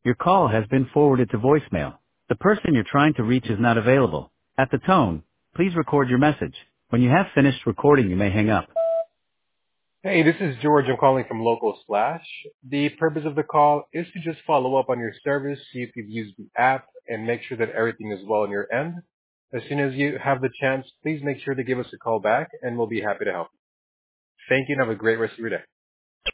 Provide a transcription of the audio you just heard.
Your call has been forwarded to voicemail. The person you're trying to reach is not available. At the tone, please record your message. When you have finished recording, you may hang up. Hey, this is George. I'm calling from Local Slash. The purpose of the call is to just follow up on your service, see if you've used the app, and make sure that everything is well on your end. As soon as you have the chance, please make sure to give us a call back, and we'll be happy to help. Thank you, and have a great rest of your day.